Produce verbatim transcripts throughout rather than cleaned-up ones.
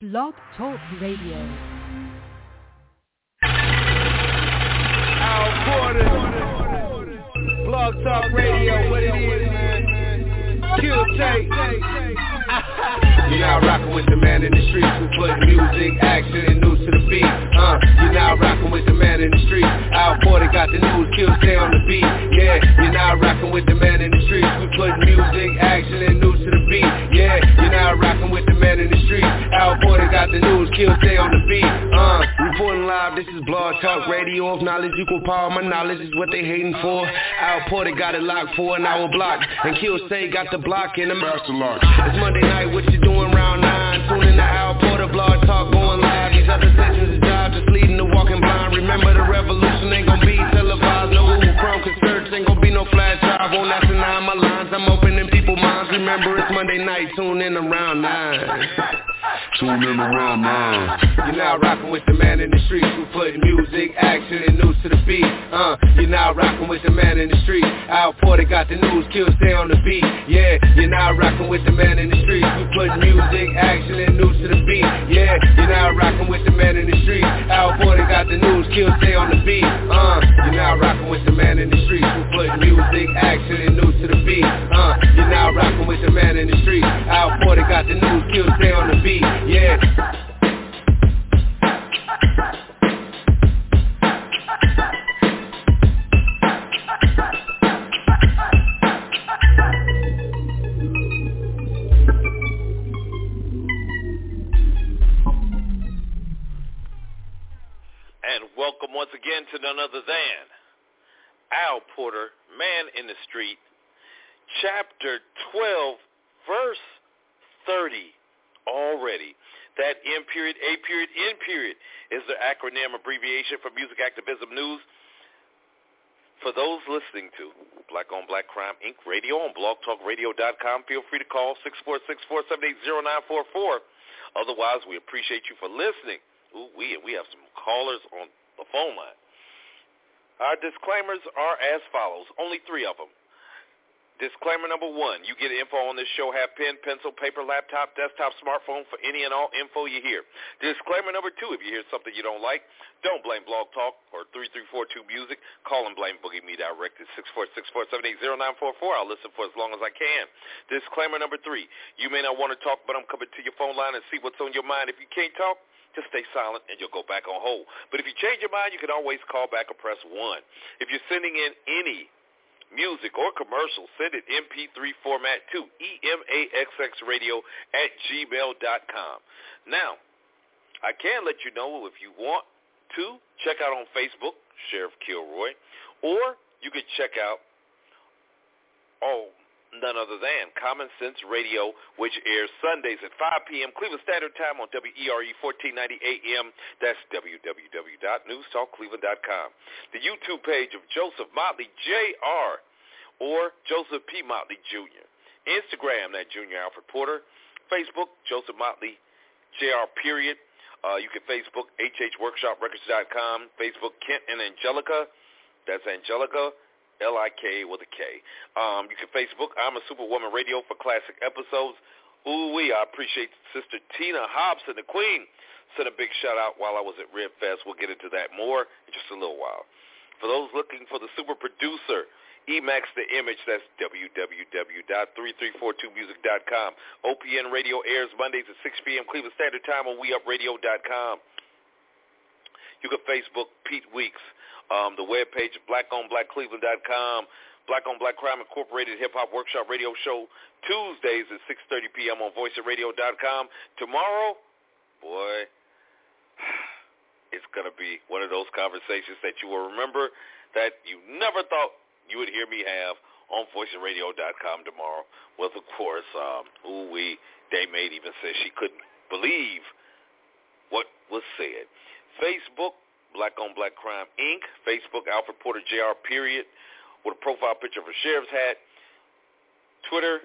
Blog Talk Radio. Al Porter, Blog Talk Radio, what it is, man. Kill tape. You're now rocking with the man in the streets who put music, action, and news to the beat. Uh, you're now rocking with the man in the streets. Al Porter got the news, Kill stay on the beat. Yeah, you're now rocking with the man in the streets who put music, action, and news to the beat. Yeah, you're now rocking with the man in the streets. Al Porter got the news, Kill stay on the beat. Uh, reporting live, this is Blog Talk Radio. Of knowledge equal power, my knowledge is what they hating for. Al Porter got it locked for an hour block, and Kill stay got the block in the master lock. It's Monday night, what you doing round nine? Tune in to Al Porter, Blog Talk going live. These other sessions is job just leading to walking blind. Remember the revolution ain't gonna be televised. No Google Chrome search, ain't gonna be no flash drive. Won't ask to nine my lines, I'm opening people's minds. Remember it's Monday night, tune in around nine. Tune in around nine. You're now rocking with the man in the streets who put music, action, and news to the beat. Uh, you're now rocking with the man in the streets. Al Porter got the news, Kill stay on the beat. Yeah, you're now rocking with the man in the streets who put music, action, and news to the beat. Yeah, you're now rocking with the man in the streets. Al Porter got the news, Kill stay on the beat. Uh, you're now rocking with the man in the streets who put music, action, and news to the beat. Uh, you're now rocking with the man in the streets. Al Porter got the news, Kill stay on the beat. Yeah. And welcome once again to none other than Al Porter, Man in the Street, chapter twelve, verse thirty already. That M period, A period, N period is the acronym abbreviation for Music Activism News. For those listening to Black on Black Crime Incorporated. Radio on blog talk radio dot com, feel free to call six four six, four seven eight, zero nine four four. Otherwise, we appreciate you for listening. Ooh, we, we have some callers on the phone line. Our disclaimers are as follows, only three of them. Disclaimer number one, you get info on this show, have pen, pencil, paper, laptop, desktop, smartphone for any and all info you hear. Disclaimer number two, if you hear something you don't like, don't blame Blog Talk or three three four two Music. Call and blame Boogie Me Direct at six four six, four seven eight, zero nine four four. I'll listen for as long as I can. Disclaimer number three, you may not want to talk, but I'm coming to your phone line and see what's on your mind. If you can't talk, just stay silent and you'll go back on hold. But if you change your mind, you can always call back or press one. If you're sending in any music or commercial, send it M P three format to emaxx radio at gmail dot com. Now, I can let you know if you want to check out on Facebook, Sheriff Kilroy, or you could check out oh none other than Common Sense Radio, which airs Sundays at five p.m. Cleveland Standard Time on W E R E fourteen ninety A M. That's w w w dot news talk cleveland dot com. The YouTube page of Joseph Motley, J R, or Joseph P. Motley, Junior Instagram, that Junior Alfred Porter. Facebook, Joseph Motley, J R, period. Uh, you can Facebook, h h workshop records dot com. Facebook, Kent and Angelica. That's Angelica, L I K with a K. Um, you can Facebook I'm a Superwoman Radio for classic episodes. Ooh-wee, I appreciate Sister Tina Hobson, the Queen. Sent a big shout-out while I was at Rib Fest. We'll get into that more in just a little while. For those looking for the super producer, Emax the Image, that's w w w dot three three four two music dot com. O P N Radio airs Mondays at six p.m. Cleveland Standard Time on we up radio dot com. You can Facebook Pete Weeks. Um, the webpage is black on black cleveland dot com. Black on Black Crime Incorporated Hip Hop Workshop Radio Show Tuesdays at six thirty p.m. on voice of radio dot com. Tomorrow, boy, it's going to be one of those conversations that you will remember that you never thought you would hear me have on voice of radio dot com tomorrow. With, of course, um, ooh-wee, Daymade even said she couldn't believe what was said. Facebook, Black on Black Crime Incorporated. Facebook, Alfred Porter J R, period, with a profile picture of a sheriff's hat. Twitter,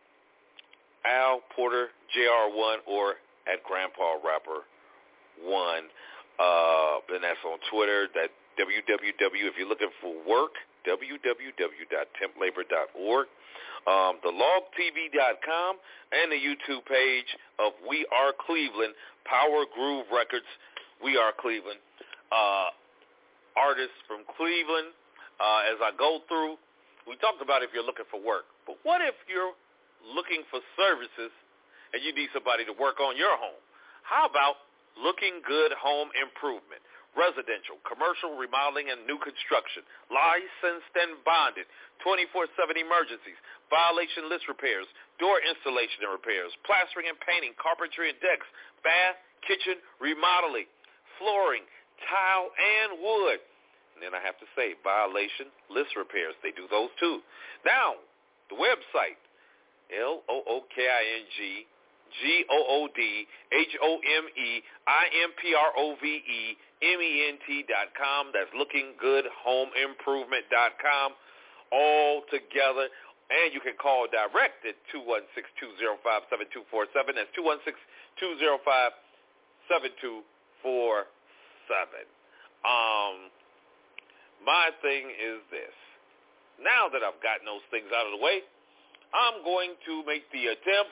Al Porter J R one, or at Grandpa Rapper one. Uh, and that's on Twitter. That w w w, if you're looking for work, w w w dot temp labor dot org. um, the log t v dot com, and the YouTube page of We Are Cleveland, Power Groove Records, We Are Cleveland. Uh, artists from Cleveland, uh, as I go through, we talked about if you're looking for work. But what if you're looking for services and you need somebody to work on your home? How about Looking Good Home Improvement? Residential, commercial, remodeling, and new construction. Licensed and bonded. twenty-four seven emergencies. Violation list repairs. Door installation and repairs. Plastering and painting. Carpentry and decks. Bath, kitchen, remodeling. Flooring, tile, and wood. And then I have to say, violation list repairs. They do those too. Now, the website, L O O K I N G G O O D H O M E I M P R O V E M E N T dot com. That's looking good home improvement dot com all together. And you can call direct at two one six, two zero five, seven two four seven. That's two one six, two zero five, seven two four seven. Um, my thing is this. Now that I've gotten those things out of the way, I'm going to make the attempt,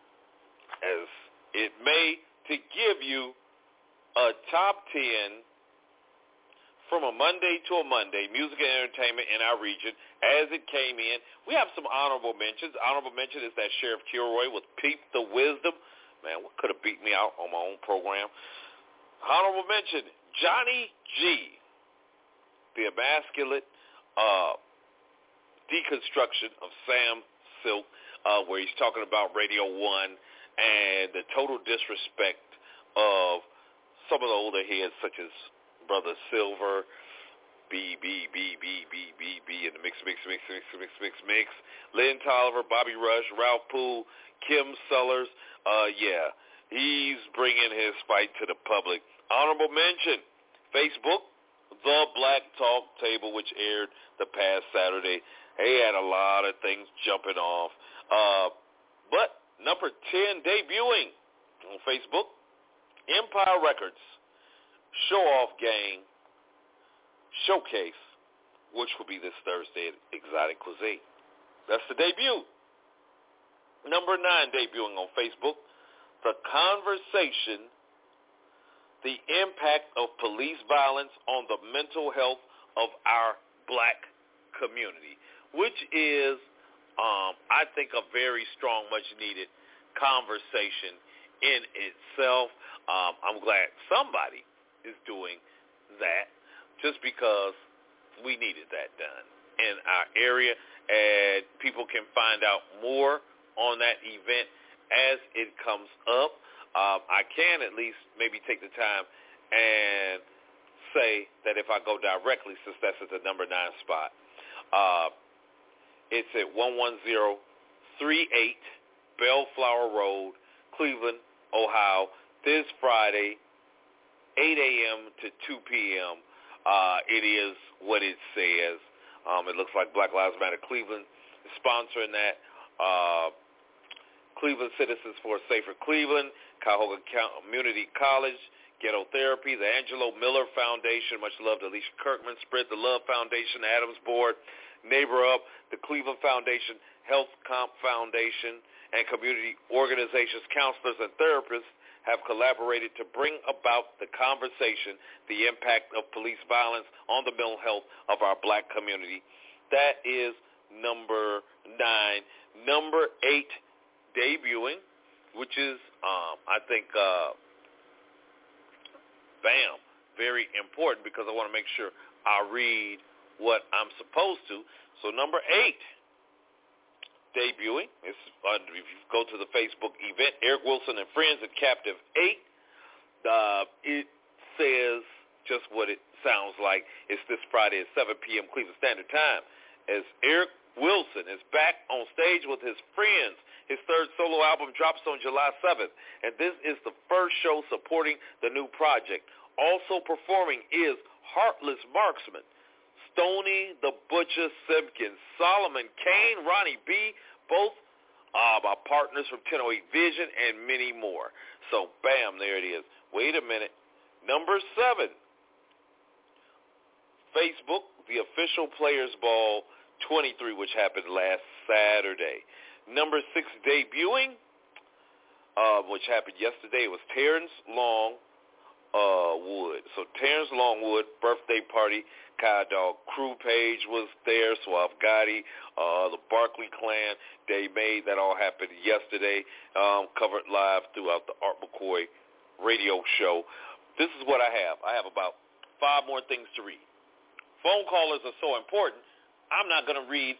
as it may, to give you a top ten from a Monday to a Monday, music and entertainment in our region as it came in. We have some honorable mentions. Honorable mention is that Sheriff Kilroy with Peep the Wisdom. Man, what could have beat me out on my own program? Honorable mention, Johnny G, the emasculate uh, deconstruction of Sam Silk, uh, where he's talking about Radio One and the total disrespect of some of the older heads such as Brother Silver, B, B, B, B, B, B, B, and the mix, mix, mix, mix, mix, mix, mix, Lynn Tolliver, Bobby Rush, Ralph Poole, Kim Sellers. Uh, yeah, he's bringing his fight to the public. Honorable mention, Facebook, The Black Talk Table, which aired the past Saturday. They had a lot of things jumping off. Uh, but number ten, debuting on Facebook, Empire Records, Show Off Gang Showcase, which will be this Thursday at Exotic Cuisine. That's the debut. Number nine, debuting on Facebook, The Conversation, the impact of police violence on the mental health of our black community, which is, um, I think, a very strong, much-needed conversation in itself. Um, I'm glad somebody is doing that just because we needed that done in our area, and people can find out more on that event as it comes up. Um, I can at least maybe take the time and say that if I go directly, since that's at the number nine spot, uh, it's at one one zero three eight Bellflower Road, Cleveland, Ohio, this Friday, eight a.m. to two p.m. Uh, it is what it says. Um, it looks like Black Lives Matter Cleveland is sponsoring that. Uh, Cleveland Citizens for a Safer Cleveland, Cuyahoga Community College, Ghetto Therapy, the Angelo Miller Foundation, much love to Alicia Kirkman, Spread the Love Foundation, the Adams Board, Neighbor Up, the Cleveland Foundation, Health Comp Foundation, and community organizations, counselors, and therapists have collaborated to bring about the conversation, the impact of police violence on the mental health of our black community. That is number nine. Number eight, debuting, which is, um, I think, uh, bam, very important because I want to make sure I read what I'm supposed to. So number eight, debuting, is, uh, if you go to the Facebook event, Eric Wilson and Friends at Captive eight, uh, it says just what it sounds like. It's this Friday at seven p.m. Cleveland Standard Time, as Eric Wilson is back on stage with his Friends. His third solo album drops on July seventh, and this is the first show supporting the new project. Also performing is Heartless Marksman, Stoney the Butcher Simpkins, Solomon Kane, Ronnie B., both uh, my partners from ten oh eight Vision, and many more. So, bam, there it is. Wait a minute. Number seven, Facebook, the official Players Ball twenty-three, which happened last Saturday. Number six debuting, uh, which happened yesterday, was Terrence Long uh, Wood. So Terrence Longwood, birthday party, Kyle Dog Crew Page was there, Suave Gotti, uh, the Barkley Clan, they made that all happen yesterday, um, covered live throughout the Art McCoy radio show. This is what I have. I have about five more things to read. Phone callers are so important, I'm not going to read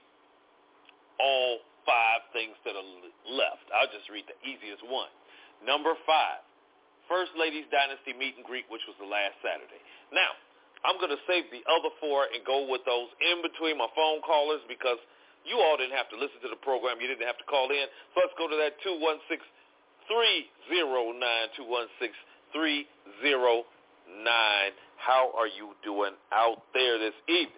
all five things that are left. I'll just read the easiest one. Number five, First Ladies Dynasty Meet and Greet, which was the last Saturday. Now, I'm going to save the other four and go with those in between my phone callers because you all didn't have to listen to the program. You didn't have to call in. So let's go to that two one six, three oh nine, two one six, three oh nine. How are you doing out there this evening?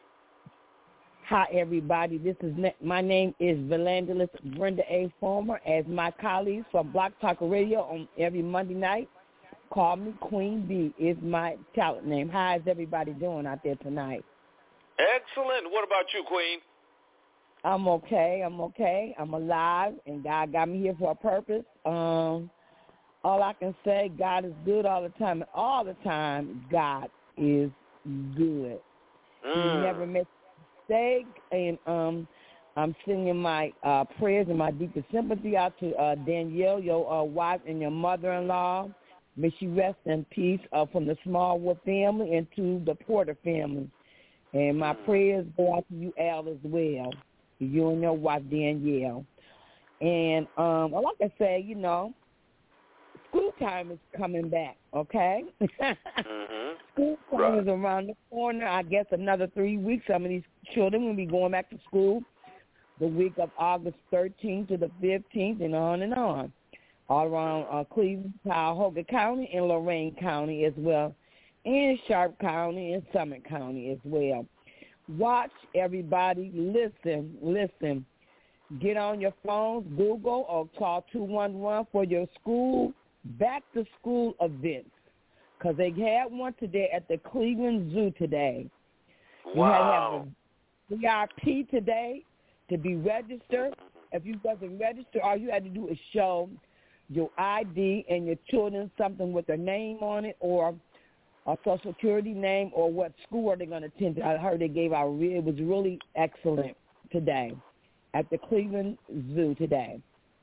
Hi, everybody. This is my name is Valandalist Brenda A. Former. As my colleagues from Block Talk Radio on every Monday night, call me Queen B is my talent name. How is everybody doing out there tonight? Excellent. What about you, Queen? I'm okay. I'm okay. I'm alive, and God got me here for a purpose. Um, all I can say, God is good all the time. And all the time, God is good. Mm. He never makes a mistake. And um, I'm sending my uh, prayers and my deepest sympathy out to uh, Danielle, your uh, wife, and your mother-in-law. May she rest in peace uh, from the Smallwood family and to the Porter family. And my prayers go out to you, Al, as well, you and your wife, Danielle. And um, like I say, you know, school time is coming back, okay? mm-hmm. School time right. is around the corner. I guess another three weeks, some of these children will be going back to school the week of August thirteenth to the fifteenth and on and on. All around uh, Cleveland, Cuyahoga County, and Lorain County as well, and Sharp County and Summit County as well. Watch, everybody. Listen, listen. Get on your phones, Google, or call two one one for your school back-to-school events, because they had one today at the Cleveland Zoo today. Wow. You had to have a V I P today to be registered. If you wasn't registered, all you had to do is show your I D and your children something with their name on it or a social security name or what school are they going to attend. I heard they gave out, it was really excellent today at the Cleveland Zoo today.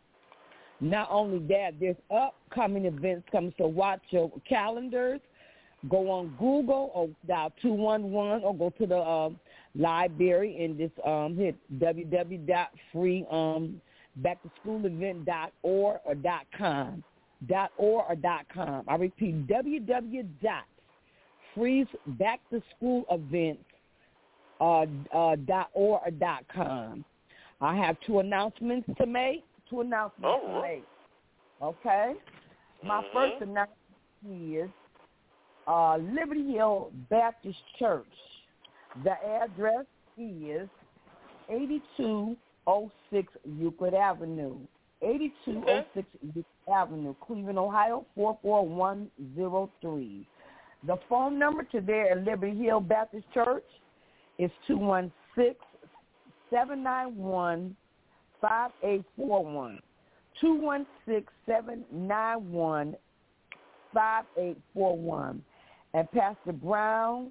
Not only that, there's upcoming events coming, so watch your calendars. Go on Google or dial two one one or go to the uh, library and just um, hit w w w dot free um back to school event dot org or dot com dot org or dot com. I repeat, w w w dot freeze back to school events uh, uh, dot org or dot com. I have two announcements to make. Two announcements oh. to make. Okay. My mm-hmm. first announcement is uh, Liberty Hill Baptist Church. The address is eighty-two oh six Euclid Avenue, eighty-two oh six Euclid Avenue, Cleveland, Ohio, four four one zero three. The phone number to there at Liberty Hill Baptist Church is two one six, seven nine one, five eight four one, two one six, seven nine one, five eight four one. And Pastor Brown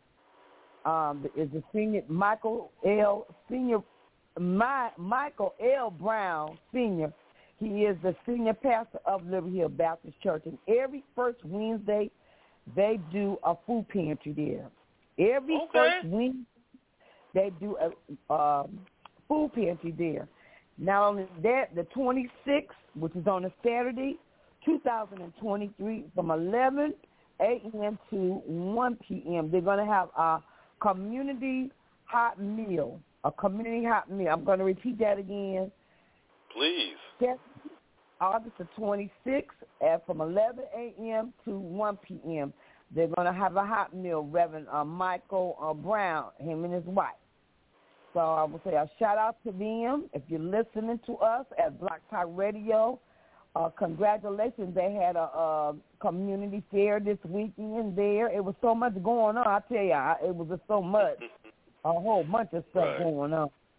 um, is the senior, Michael L. Senior My, Michael L. Brown, Senior, he is the senior pastor of Liberty Hill Baptist Church. And every first Wednesday, they do a food pantry there. Every okay. first Wednesday, they do a um, food pantry there. Not only that, the twenty-sixth, which is on a Saturday, two thousand twenty-three, from eleven a.m. to one p.m., they're going to have a community hot meal. A community hot meal. I'm going to repeat that again. Please. That's August the twenty-sixth at from eleven a.m. to one p.m. They're going to have a hot meal. Reverend uh, Michael uh, Brown, him and his wife. So I will say a shout-out to them. If you're listening to us at Block Talk Radio, uh, congratulations. They had a, a community fair this weekend there. It was so much going on. I tell you, it was just so much. A whole bunch of stuff right. going on.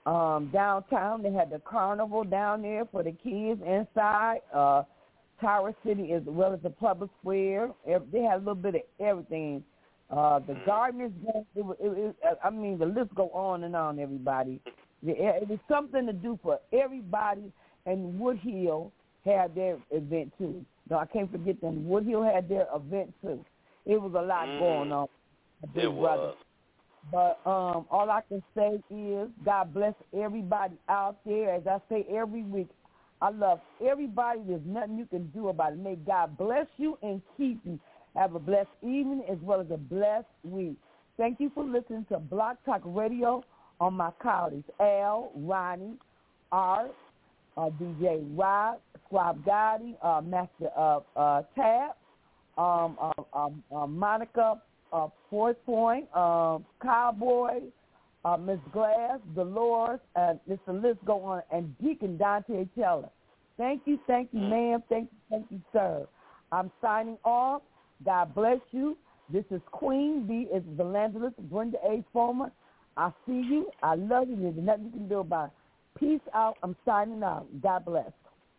Um, downtown, they had the carnival down there for the kids inside. Uh, Tower City as well as the public square. They had a little bit of everything. Uh, the Gardeners, it was, it was, I mean, the list go on and on, everybody. It was something to do for everybody, and Woodhill had their event, too. No, I can't forget them. Woodhill had their event, too. It was a lot mm. going on. Big it brother. was. But um, all I can say is God bless everybody out there. As I say every week, I love everybody. There's nothing you can do about it. May God bless you and keep you. Have a blessed evening as well as a blessed week. Thank you for listening to Blog Talk Radio on my colleagues, Al, Ronnie, Art, uh, D J Rob, Squab Gotti, uh, Master of uh, Tab, um, uh, um, uh, Monica, uh, Fourth Point, uh, Cowboy, uh, Miss Glass, Dolores, and uh, the list go on, and Deacon Dante Teller. Thank you, thank you, ma'am. Thank you, thank you, sir. I'm signing off. God bless you. This is Queen B. It's the evangelist, Brenda A. Foreman. I see you. I love you. There's nothing you can do about it. Peace out. I'm signing out. God bless.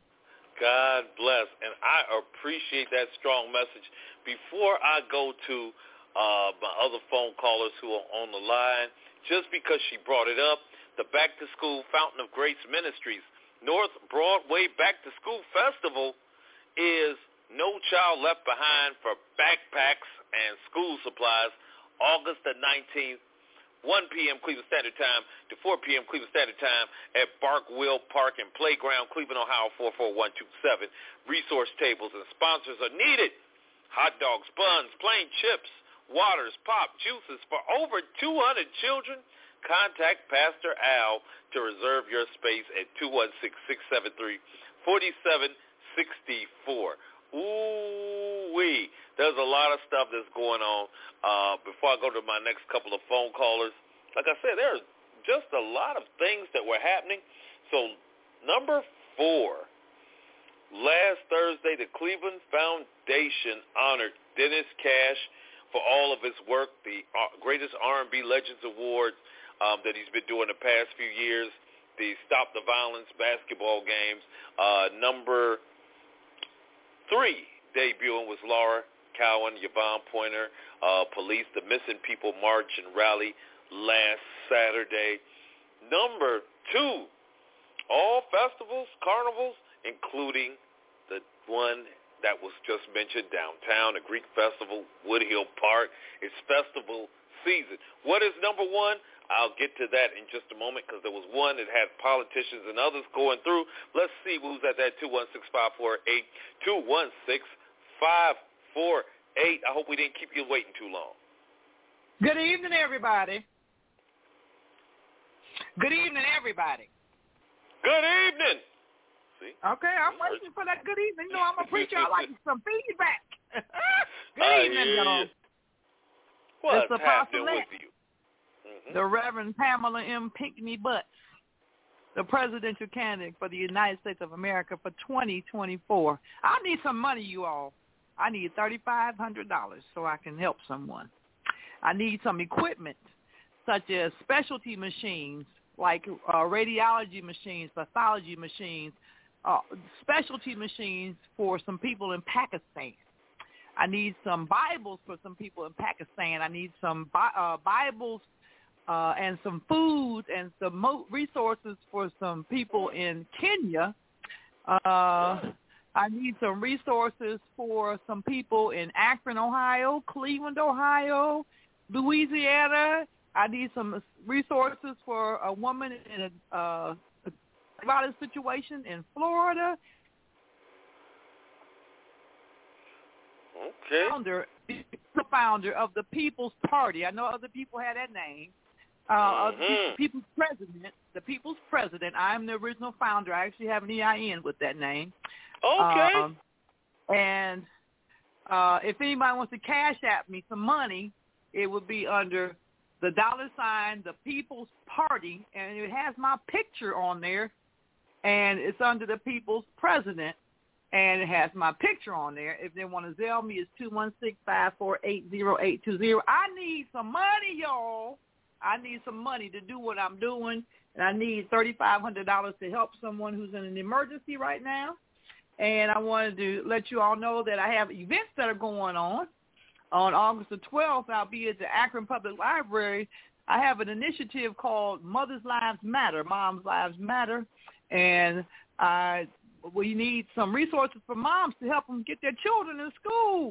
God bless. And I appreciate that strong message. Before I go to uh, my other phone callers who are on the line, just because she brought it up, the Back to School Fountain of Grace Ministries North Broadway Back to School Festival is No Child Left Behind for backpacks and school supplies, August the nineteenth, one p.m. Cleveland Standard Time to four p.m. Cleveland Standard Time at Barkwell Park and Playground, Cleveland, Ohio, four four one two seven. Resource tables and sponsors are needed. Hot dogs, buns, plain chips, waters, pop, juices for over two hundred children. Contact Pastor Al to reserve your space at two one six, six seven three, four seven six four. Ooh-wee. There's a lot of stuff that's going on. Uh, before I go to my next couple of phone callers, like I said, there's just a lot of things that were happening. So number four, last Thursday, the Cleveland Foundation honored Dennis Cash for all of his work, the uh, greatest R and B Legends Award um, that he's been doing the past few years, the Stop the Violence basketball games. Uh, number three debuting was Laura Cowan, Yvonne Pointer, uh, Police, the Missing People March and Rally last Saturday. Number two, all festivals, carnivals, including the one that was just mentioned downtown, the Greek Festival, Woodhill Park. It's festival season. What is number one? I'll get to that in just a moment because there was one that had politicians and others going through. Let's see who's at that two one six, five four eight, two one six, five four eight. I hope we didn't keep you waiting too long. Good evening, everybody. Good evening, everybody. Good evening. See? Okay, I'm waiting for that good evening. You know, I'm a preacher. I like some feedback. Good I evening, y'all. What's it's happening with you? Mm-hmm. The Reverend Pamela M. Pinckney Butts, the presidential candidate for the United States of America for twenty twenty-four. I need some money, you all. I need three thousand five hundred dollars so I can help someone. I need some equipment, such as specialty machines, like uh, radiology machines, pathology machines, uh, specialty machines for some people in Pakistan. I need some Bibles for some people in Pakistan. I need some bi- uh, Bibles uh, and some food and some mo- resources for some people in Kenya. Uh, I need some resources for some people in Akron, Ohio, Cleveland, Ohio, Louisiana. I need some resources for a woman in a, uh, a violent situation in Florida. Okay. Founder, the founder of the People's Party. I know other people had that name. Uh, mm-hmm. of the People's President. The People's President. I am the original founder. I actually have an E I N with that name. Okay. Um, and uh, if anybody wants to cash at me some money, it would be under the dollar sign, the People's Party, and it has my picture on there, and it's under the People's President, and it has my picture on there. If they want to Zelle me, it's two one six, five four eight, zero eight two zero. I need some money, y'all. I need some money to do what I'm doing, and I need thirty-five hundred dollars to help someone who's in an emergency right now. And I wanted to let you all know that I have events that are going on. On August the twelfth, I'll be at the Akron Public Library. I have an initiative called Mothers' Lives Matter, Moms' Lives Matter, and I, we need some resources for moms to help them get their children in school,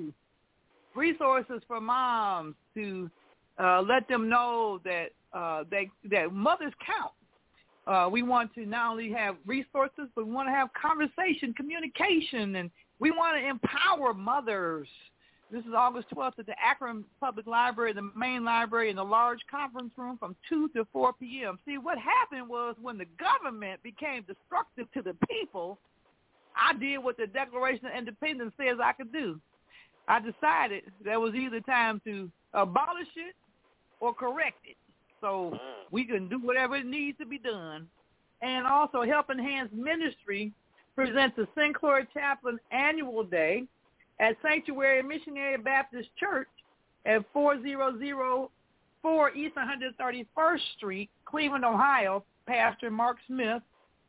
resources for moms to uh, let them know that uh, they, that mothers count. Uh, we want to not only have resources, but we want to have conversation, communication, and we want to empower mothers. This is August twelfth at the Akron Public Library, the main library, in the large conference room from two to four p.m. See, what happened was when the government became destructive to the people, I did what the Declaration of Independence says I could do. I decided there was either time to abolish it or correct it. So we can do whatever it needs to be done. And also, Helping Hands Ministry presents the Sinclair Chaplain Annual Day at Sanctuary Missionary Baptist Church at four thousand four East one hundred thirty-first Street, Cleveland, Ohio. Pastor Mark Smith,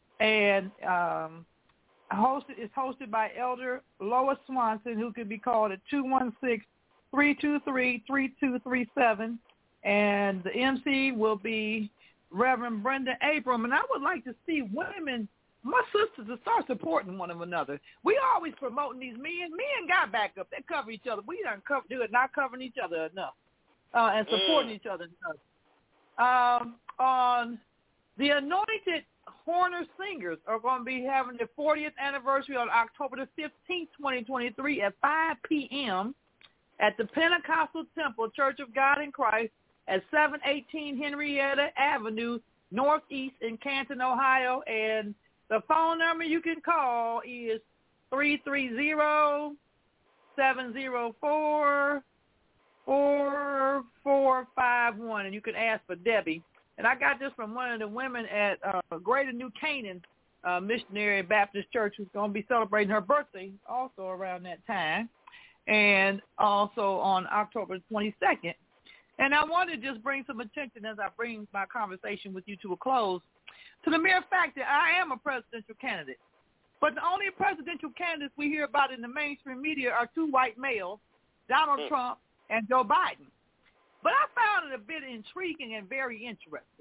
and um, hosted is hosted by Elder Lois Swanson, who can be called at two one six, three two three, three two three seven. And the M C will be Reverend Brenda Abram. And I would like to see women, my sisters, to start supporting one another. We always promoting these men. Men got back up. They cover each other. We don't cover, do it, not covering each other enough uh, and supporting mm. each other enough. Um, on the Anointed Horner Singers are going to be having their fortieth anniversary on October the fifteenth, twenty twenty-three at five p.m. at the Pentecostal Temple Church of God in Christ at seven eighteen Henrietta Avenue, Northeast in Canton, Ohio. And the phone number you can call is three three zero, seven zero four, four four five one. And you can ask for Debbie. And I got this from one of the women at uh, Greater New Canaan uh, Missionary Baptist Church, who's going to be celebrating her birthday also around that time, and also on October twenty-second. And I want to just bring some attention as I bring my conversation with you to a close to the mere fact that I am a presidential candidate. But the only presidential candidates we hear about in the mainstream media are two white males, Donald mm. Trump and Joe Biden. But I found it a bit intriguing and very interesting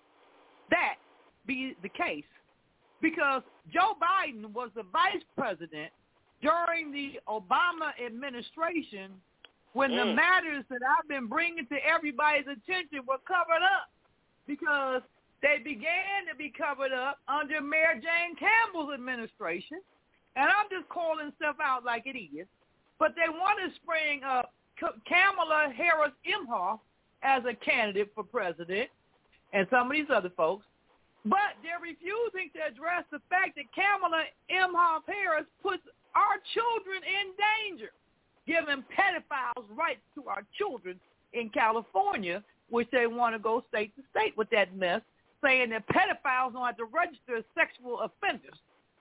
that be the case, because Joe Biden was the vice president during the Obama administration when mm. the matters that I've been bringing to everybody's attention were covered up, because they began to be covered up under Mayor Jane Campbell's administration. And I'm just calling stuff out like it is. But they want to spring up Kamala Harris Imhoff as a candidate for president, and some of these other folks, but they're refusing to address the fact that Kamala Imhoff Harris puts our children in danger, giving pedophiles rights to our children in California, which they want to go state to state with that mess, saying that pedophiles don't have to register as sexual offenders.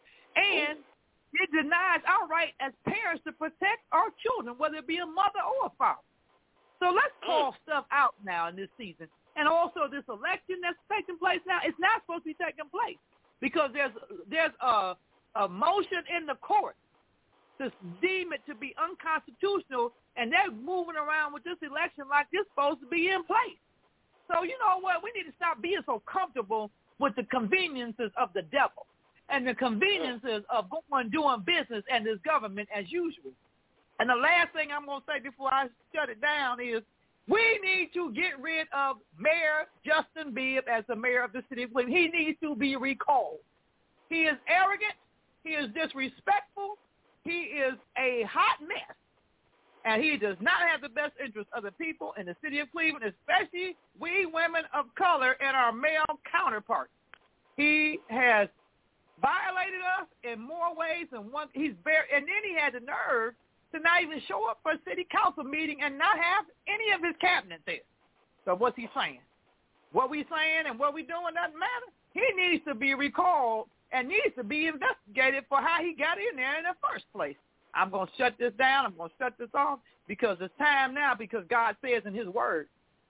And it denies our right as parents to protect our children, whether it be a mother or a father. So let's call stuff out now in this season. And also this election that's taking place now, it's not supposed to be taking place because there's there's a, a motion in the court to deem it to be unconstitutional, and they're moving around with this election like it's supposed to be in place. So you know what? We need to stop being so comfortable with the conveniences of the devil and the conveniences of going doing business and this government as usual. And the last thing I'm going to say before I shut it down is we need to get rid of Mayor Justin Bibb as the mayor of the city of Cleveland. He needs to be recalled. He is arrogant. He is disrespectful. He is a hot mess. And he does not have the best interest of the people in the city of Cleveland, especially we women of color and our male counterparts. He has violated us in more ways than one. He's very, and then he had the nerve to not even show up for a city council meeting and not have any of his cabinet there. So what's he saying? What we saying and what we doing doesn't matter. He needs to be recalled and needs to be investigated for how he got in there in the first place. I'm going to shut this down. I'm going to shut this off because it's time now, because God says in his word,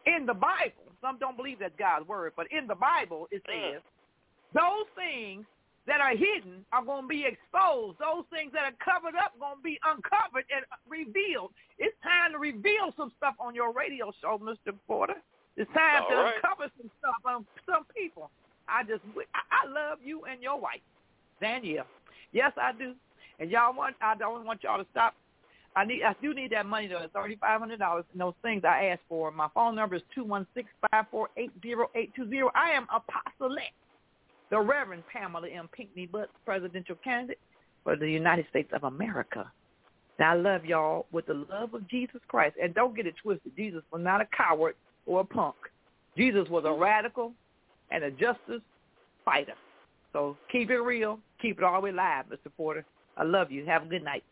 in the Bible, some don't believe that's God's word, but in the Bible it says, those things that are hidden are going to be exposed. Those things that are covered up are going to be uncovered and revealed. It's time to reveal some stuff on your radio show, Mister Porter. It's time All to right. uncover some stuff on some people. I just, I love you and your wife, Danielle. Yes, I do. And y'all want, I don't want y'all to stop. I need, I do need that money, though, thirty-five hundred dollars, and those things I asked for. My phone number is two one six, five four eight, zero eight two zero. I am Apostolette, the Reverend Pamela M. Pinckney Butts, presidential candidate for the United States of America. Now, I love y'all with the love of Jesus Christ. And don't get it twisted. Jesus was not a coward or a punk. Jesus was a radical and a justice fighter. So keep it real. Keep it all the way live, Mister Porter. I love you. Have a good night.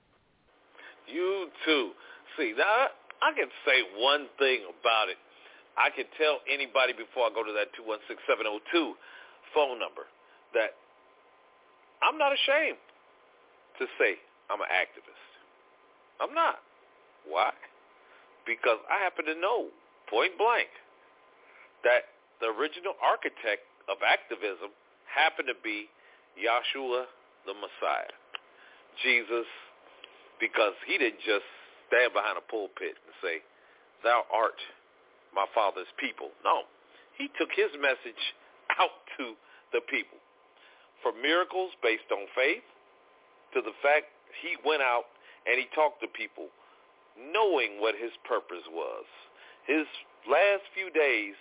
You too. See, now I can say one thing about it. I can tell anybody before I go to that two one six, seven oh two phone number that I'm not ashamed to say I'm an activist. I'm not. Why? Because I happen to know, point blank, that the original architect of activism happened to be Yahshua the Messiah, Jesus, because he didn't just stand behind a pulpit and say, thou art my Father's people. No, he took his message out to the people. From miracles based on faith to the fact he went out and he talked to people knowing what his purpose was. His last few days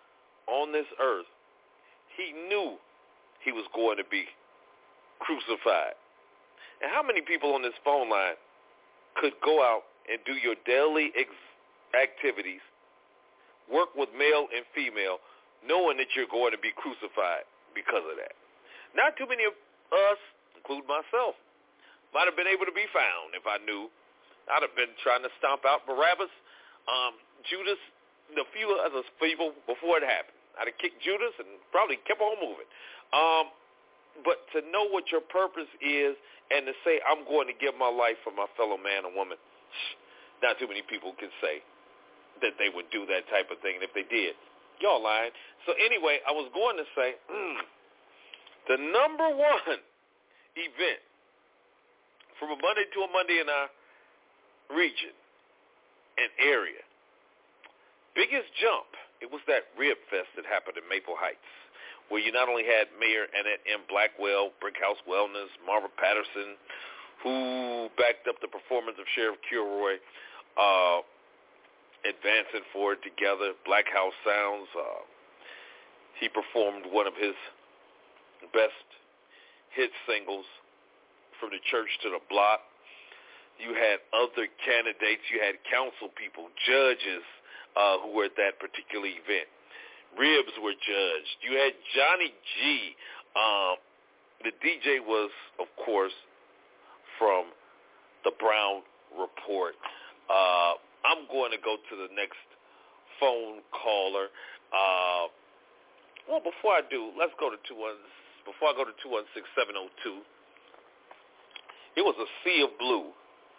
on this earth, he knew he was going to be crucified. And how many people on this phone line could go out and do your daily ex- activities, work with male and female, knowing that you're going to be crucified because of that? Not too many of us, including myself, might have been able to be found if I knew. I'd have been trying to stomp out Barabbas, um, Judas, and a few other people before it happened. I'd have kicked Judas and probably kept on moving. Um, but to know what your purpose is and to say, I'm going to give my life for my fellow man or woman, not too many people can say that they would do that type of thing. And if they did, y'all lying. So anyway, I was going to say, mm, the number one event from a Monday to a Monday in our region and area, biggest jump, it was that Rib Fest that happened in Maple Heights, where you not only had Mayor Annette M. Blackwell, Brickhouse Wellness, Marva Patterson, who backed up the performance of Sheriff Kilroy, uh, advancing forward together, Black House Sounds. Uh, he performed one of his best hit singles, From the Church to the Block. You had other candidates. You had council people, judges uh, who were at that particular event. Ribs were judged. You had Johnny G. Um, the D J was, of course, from the Brown Report. Uh, I'm going to go to the next phone caller. Uh, well, before I do, let's go to two one. Before I go to two one six, seven oh two, it was a sea of blue.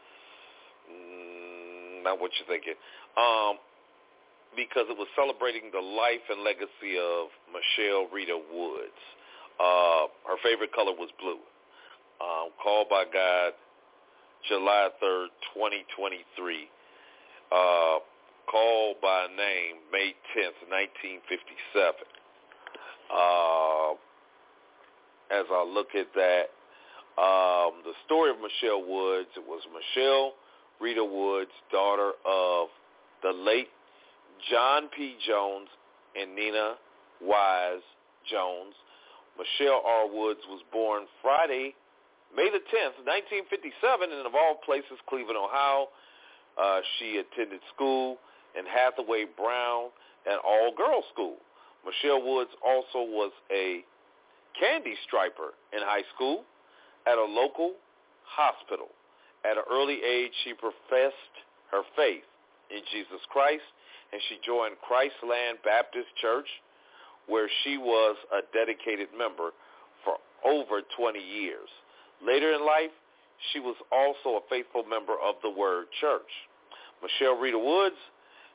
Mm, not what you're thinking. Um, because it was celebrating the life and legacy of Michelle Rita Woods. Uh, her favorite color was blue. Um, called by God, July third, twenty twenty-three. Uh, called by name, May tenth, nineteen fifty-seven. Uh, as I look at that, um, the story of Michelle Woods, it was Michelle Rita Woods, daughter of the late John P. Jones and Nina Wise Jones. Michelle R. Woods was born Friday, May the tenth, nineteen fifty-seven, and of all places, Cleveland, Ohio. Uh, she attended school in Hathaway Brown, an all-girls school. Michelle Woods also was a candy striper in high school at a local hospital. At an early age, she professed her faith in Jesus Christ, and she joined Christland Baptist Church, where she was a dedicated member for over twenty years. Later in life, she was also a faithful member of the Word Church. Michelle Rita Woods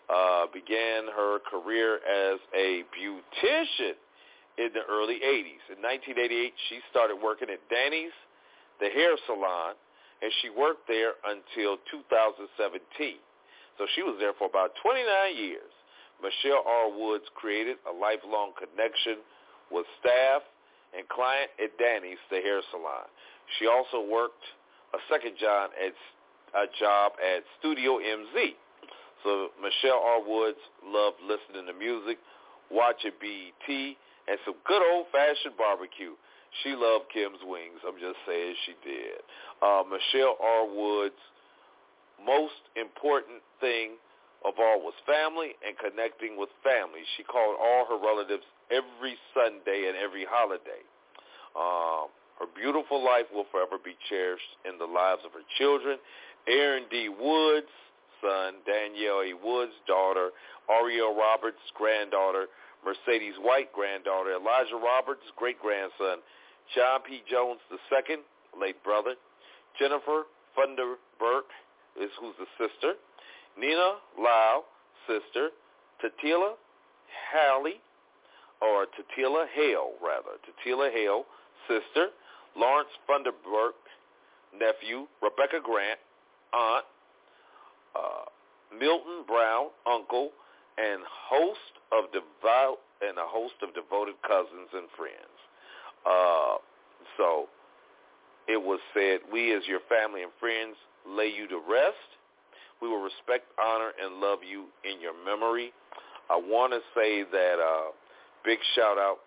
uh, began her career as a beautician in the early eighties. In nineteen eighty-eight, she started working at Danny's, the hair salon, and she worked there until two thousand seventeen. So she was there for about twenty-nine years. Michelle R. Woods created a lifelong connection with staff and client at Danny's, the hair salon. She also worked a second job at, a job at Studio M Z. So Michelle R. Woods loved listening to music, watching B E T, and some good old-fashioned barbecue. She loved Kim's Wings. I'm just saying she did. Uh, Michelle R. Woods' most important thing of all was family and connecting with family. She called all her relatives every Sunday and every holiday. Um, her beautiful life will forever be cherished in the lives of her children. Aaron D. Woods, son, Danielle A. Woods, daughter, Ariel Roberts, granddaughter, Mercedes White, granddaughter, Elijah Roberts, great-grandson, John P. Jones the second, late brother, Jennifer Funder Burke, is who's the sister, Nina Lau, sister, Tatila Halley, or Tatila Hale, rather, Tatila Hale, sister, Lawrence Funderburk, nephew, Rebecca Grant, aunt, uh, Milton Brown, uncle, and host of devout and a host of devoted cousins and friends. Uh, so it was said, we as your family and friends lay you to rest. We will respect, honor, and love you in your memory. I want to say that uh, big shout-out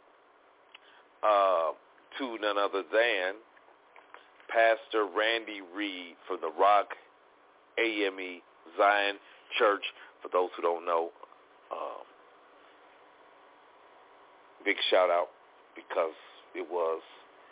uh, to none other than Pastor Randy Reed for the Rock A M E Zion Church. For those who don't know, um, big shout-out because it was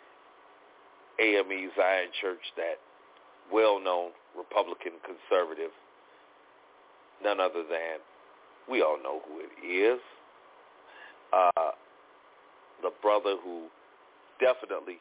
A M E Zion Church, that well-known Republican conservative, none other than, we all know who it is, uh, the brother who definitely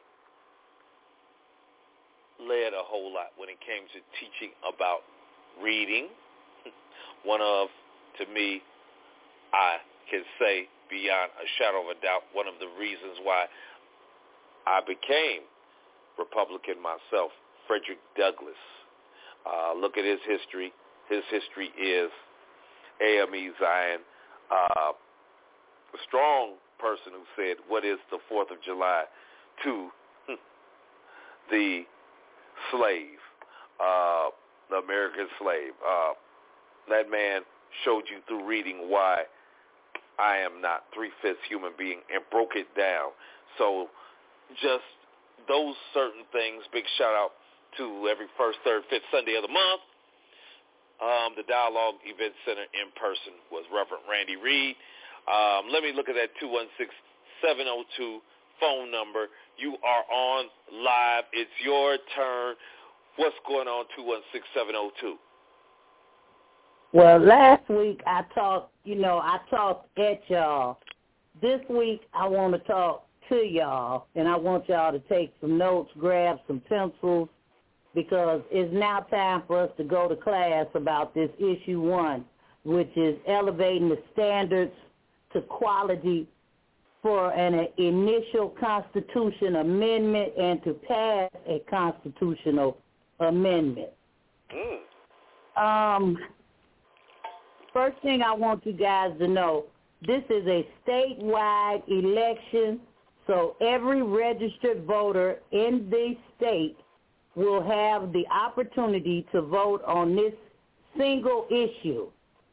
led a whole lot when it came to teaching about reading. One of, to me, I can say beyond a shadow of a doubt, one of the reasons why I became Republican myself, Frederick Douglass. Uh, look at his history. His history is A M E Zion. Uh, a strong person who said, what is the fourth of July to the slave, uh, the American slave. Uh, that man showed you through reading why I am not three-fifths human being and broke it down. So just those certain things, big shout-out to every first, third, fifth Sunday of the month. Um, the Dialogue Event Center in person was Reverend Randy Reed. Um, let me look at that two one six, seven oh two phone number. You are on live. It's your turn. What's going on, two one six, seven oh two? Well, last week I talked, you know, I talked at y'all. This week I want to talk to y'all, and I want y'all to take some notes, grab some pencils, because it's now time for us to go to class about this issue one, which is elevating the standards to quality for an initial Constitution amendment and to pass a constitutional amendment. Mm. Um, first thing I want you guys to know, this is a statewide election, so every registered voter in the state will have the opportunity to vote on this single issue.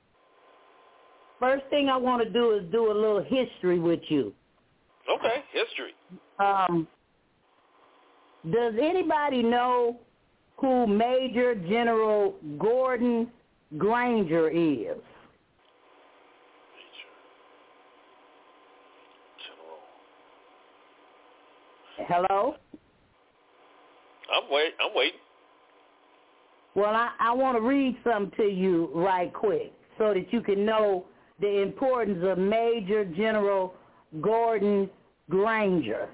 First thing I want to do is do a little history with you. Okay, history. Um, does anybody know who Major General Gordon Granger is? General. Hello? I'm wait. I'm waiting. Well, I, I want to read something to you right quick so that you can know the importance of Major General Gordon Granger.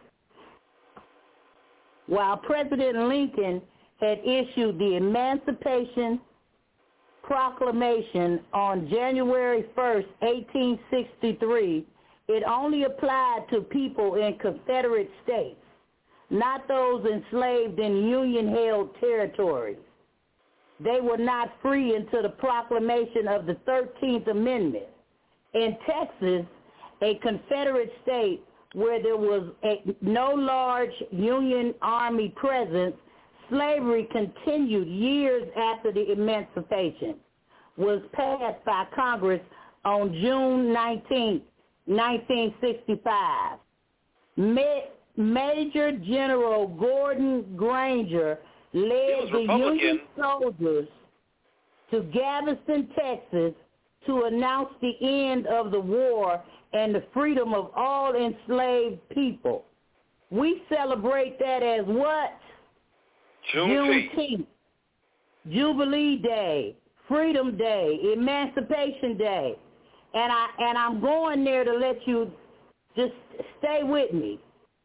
While President Lincoln had issued the Emancipation Proclamation on January first, eighteen sixty-three, it only applied to people in Confederate states, not those enslaved in Union-held territories. They were not free until the proclamation of the thirteenth Amendment. In Texas, a Confederate state where there was a, no large Union Army presence, slavery continued years after the emancipation was passed by Congress on June nineteenth, nineteen sixty-five. Ma- Major General Gordon Granger led the Union soldiers to Galveston, Texas, to announce the end of the war and the freedom of all enslaved people. We celebrate that as what? Juneteenth. Juneteenth. Jubilee Day, Freedom Day, Emancipation Day. And I and I'm going there to let you just stay with me.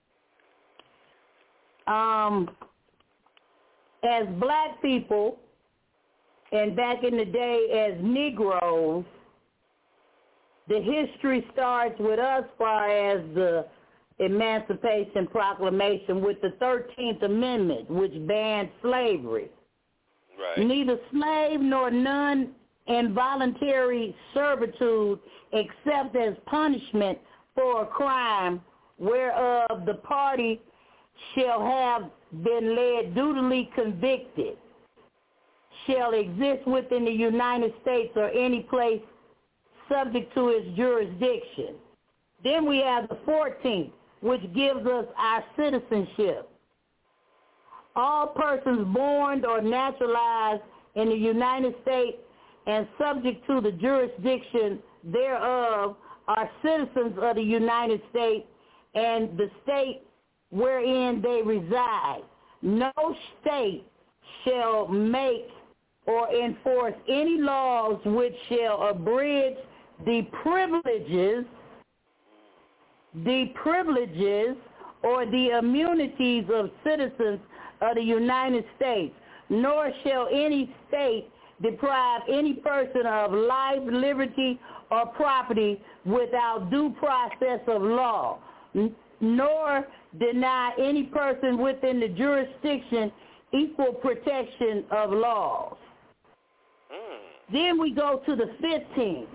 Um as black people, and back in the day as Negroes, the history starts with us as far as the Emancipation Proclamation with the thirteenth Amendment, which banned slavery. Right. Neither slave nor non-involuntary servitude except as punishment for a crime whereof the party shall have been led dutifully convicted, shall exist within the United States or any place subject to its jurisdiction. Then we have the fourteenth, which gives us our citizenship. All persons born or naturalized in the United States and subject to the jurisdiction thereof are citizens of the United States and the state wherein they reside. No state shall make or enforce any laws which shall abridge the privileges, the privileges or the immunities of citizens of the United States, nor shall any state deprive any person of life, liberty, or property without due process of law, n- nor deny any person within the jurisdiction equal protection of laws. Mm. Then we go to the fifteenth,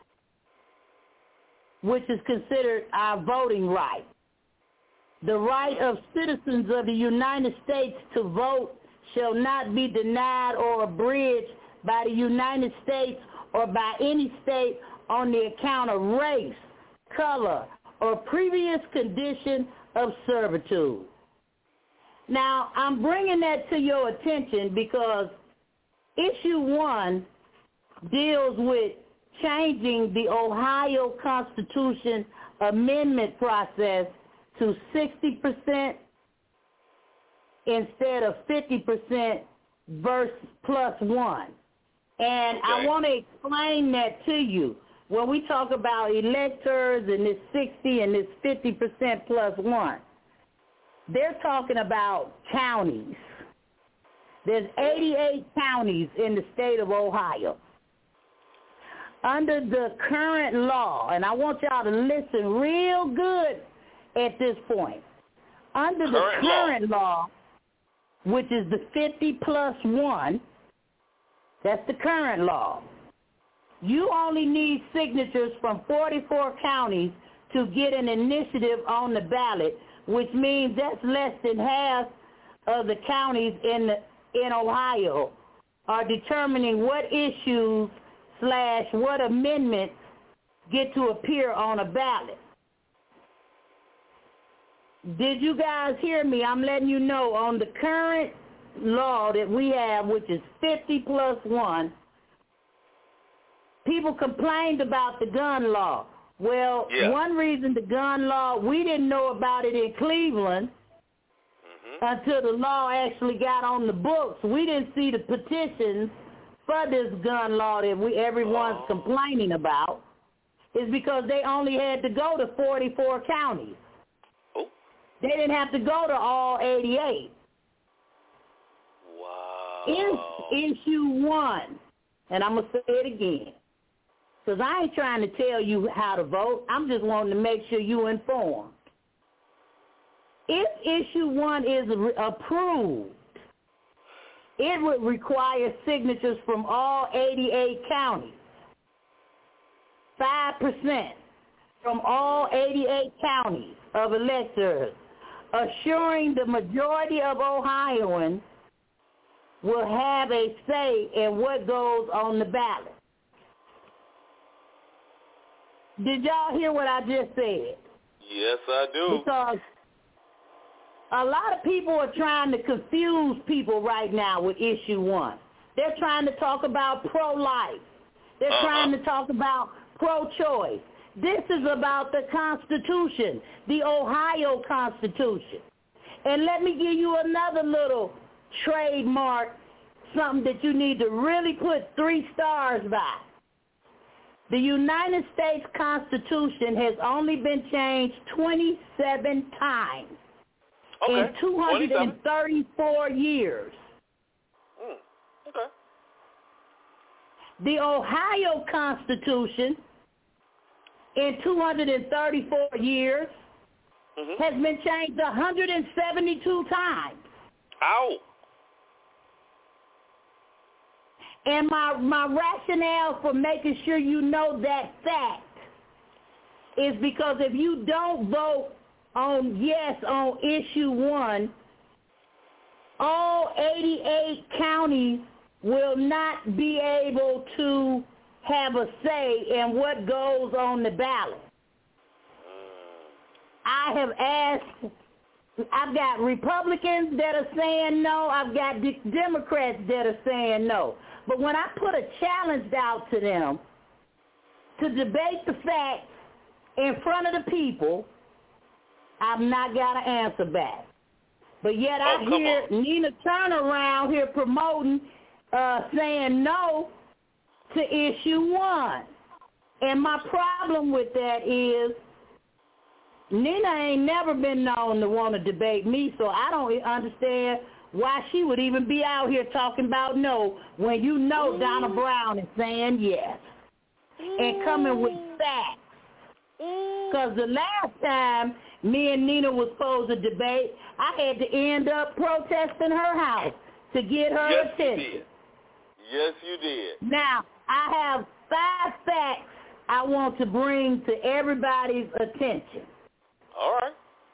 which is considered our voting right. The right of citizens of the United States to vote shall not be denied or abridged by the United States or by any state on the account of race, color, or previous condition of servitude. Now, I'm bringing that to your attention because issue one deals with changing the Ohio Constitution amendment process to sixty percent instead of fifty percent verse plus one. And Okay. I want to explain that to you. When we talk about electors and this sixty and this fifty percent plus one, they're talking about counties. There's eighty-eight counties in the state of Ohio. Under the current law, and I want y'all to listen real good at this point. Under the Current current law. law, which is the fifty plus one, that's the current law. You only need signatures from forty-four counties to get an initiative on the ballot, which means that's less than half of the counties in the, in Ohio are determining what issues slash what amendments get to appear on a ballot. Did you guys hear me? I'm letting you know on the current law that we have, which is fifty plus one, people complained about the gun law. Well, yeah. one reason the gun law, we didn't know about it in Cleveland mm-hmm. until the law actually got on the books. We didn't see the petitions for this gun law that we everyone's oh. complaining about. Is because they only had to go to forty-four counties. Oh. They didn't have to go to all eighty-eight. Wow. In, issue one, and I'm going to say it again, because I ain't trying to tell you how to vote. I'm just wanting to make sure you're informed. If issue one is re- approved, it would require signatures from all eighty-eight counties, five percent from all eighty-eight counties of electors, assuring the majority of Ohioans will have a say in what goes on the ballot. Did y'all hear what I just said? Yes, I do. Because a lot of people are trying to confuse people right now with issue one. They're trying to talk about pro-life. They're uh-huh. trying to talk about pro-choice. This is about the Constitution, the Ohio Constitution. And let me give you another little trademark, something that you need to really put three stars by. The United States Constitution has only been changed twenty-seven times okay. in two hundred thirty-four years. Mm. Okay. The Ohio Constitution in two hundred thirty-four years mm-hmm. has been changed one hundred seventy-two times. Ow. And my, my rationale for making sure you know that fact is because if you don't vote on yes on issue one, all eighty-eight counties will not be able to have a say in what goes on the ballot. I have asked, I've got Republicans that are saying no, I've got de- Democrats that are saying no. But when I put a challenge out to them to debate the facts in front of the people, I've not got an answer back. But yet I oh, hear on. Nina Turner around here promoting, uh, saying no to issue one. And my problem with that is Nina ain't never been known to want to debate me, so I don't understand why she would even be out here talking about no when you know mm. Donna Brown is saying yes mm. and coming with facts. Because the last time me and Nina was supposed to debate, I had to end up protesting her house to get her yes, attention. You did. Yes, you did. Now, I have five facts I want to bring to everybody's attention. All right.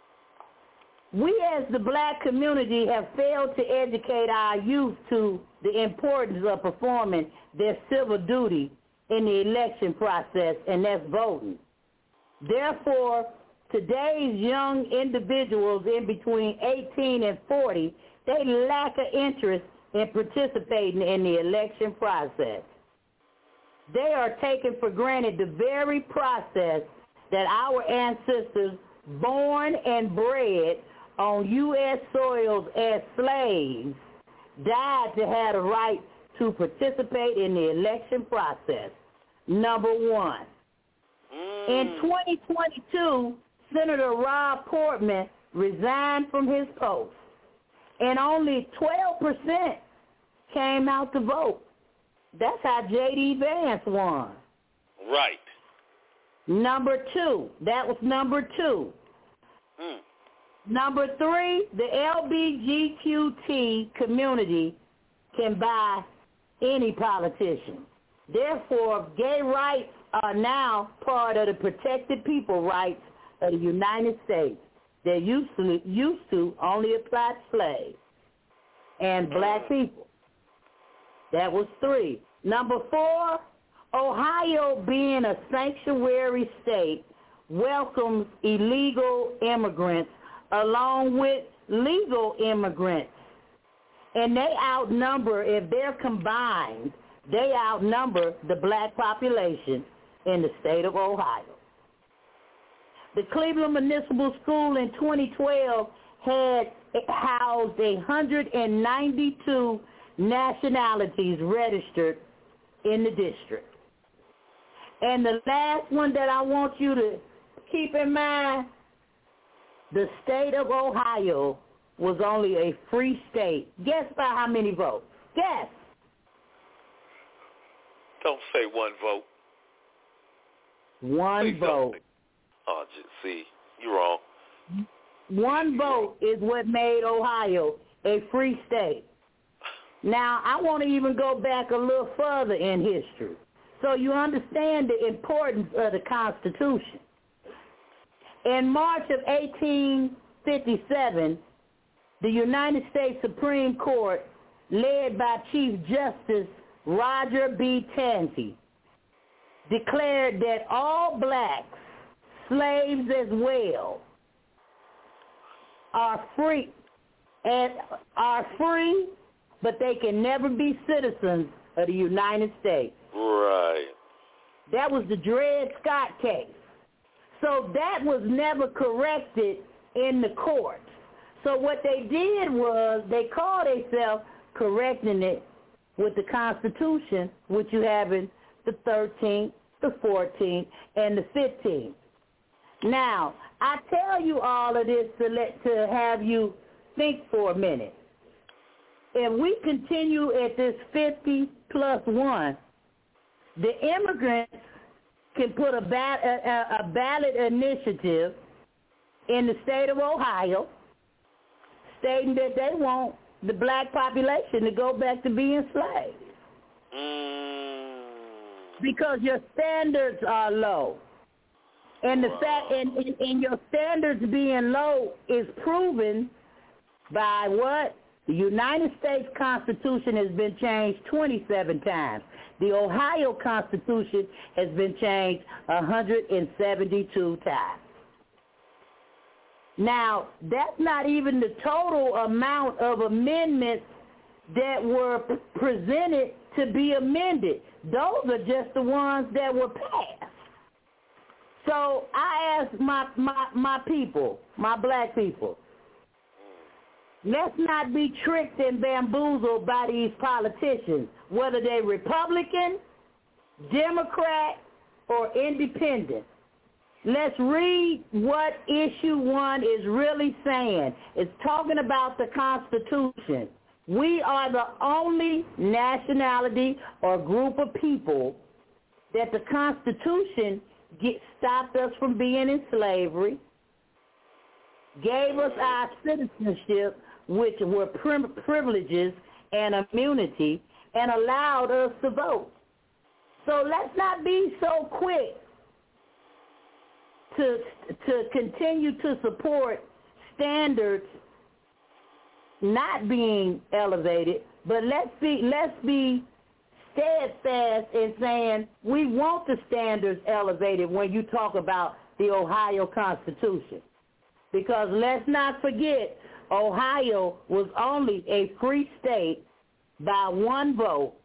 We as the black community have failed to educate our youth to the importance of performing their civil duty in the election process, and that's voting. Therefore, today's young individuals in between eighteen and forty, they lack an interest in participating in the election process. They are taking for granted the very process that our ancestors, born and bred on U S soils as slaves, died to have the right to participate in the election process. Number one. Mm. In twenty twenty-two, Senator Rob Portman resigned from his post, and only twelve percent came out to vote. That's how J D. Vance won. Right. Number two. That was number two. Hmm. Number three, the L G B T Q community can buy any politician. Therefore, gay rights are now part of the protected people rights of the United States. They used to, used to only apply to slaves and black people. That was three. Number four, Ohio, being a sanctuary state, welcomes illegal immigrants along with legal immigrants. And they outnumber, if they're combined, they outnumber the black population in the state of Ohio. The Cleveland Municipal School in twenty twelve had housed one hundred ninety-two nationalities registered in the district. And the last one that I want you to keep in mind, the state of Ohio was only a free state. Guess by how many votes? Guess. Don't say one vote. One Please vote. Don't. Oh, just see, you're wrong. One vote is what made Ohio a free state. Now, I want to even go back a little further in history so you understand the importance of the Constitution. In March of eighteen fifty-seven, the United States Supreme Court, led by Chief Justice Roger B. Taney, declared that all blacks, slaves as well, are free and are free, but they can never be citizens of the United States. Right. That was the Dred Scott case. So that was never corrected in the court. So what they did was they called themselves correcting it with the Constitution, which you have in the thirteenth, the fourteenth, and the fifteenth. Now, I tell you all of this to let to have you think for a minute. If we continue at this fifty plus one, the immigrants can put a, ba- a, a ballot initiative in the state of Ohio stating that they want the black population to go back to being slaves. Mm. Because your standards are low. And the fact, and, and, and your standards being low is proven by what? The United States Constitution has been changed twenty-seven times. The Ohio Constitution has been changed one hundred seventy-two times. Now, that's not even the total amount of amendments that were p- presented to be amended. Those are just the ones that were passed. So I ask my, my, my people, my black people, let's not be tricked and bamboozled by these politicians, whether they're Republican, Democrat, or independent. Let's read what issue one is really saying. It's talking about the Constitution. We are the only nationality or group of people that the Constitution get, stopped us from being in slavery, gave us our citizenship, which were prim- privileges and immunity, and allowed us to vote. So let's not be so quick to to continue to support standards not being elevated, but let's be let's be steadfast in saying we want the standards elevated when you talk about the Ohio Constitution. Because let's not forget, Ohio was only a free state by one vote.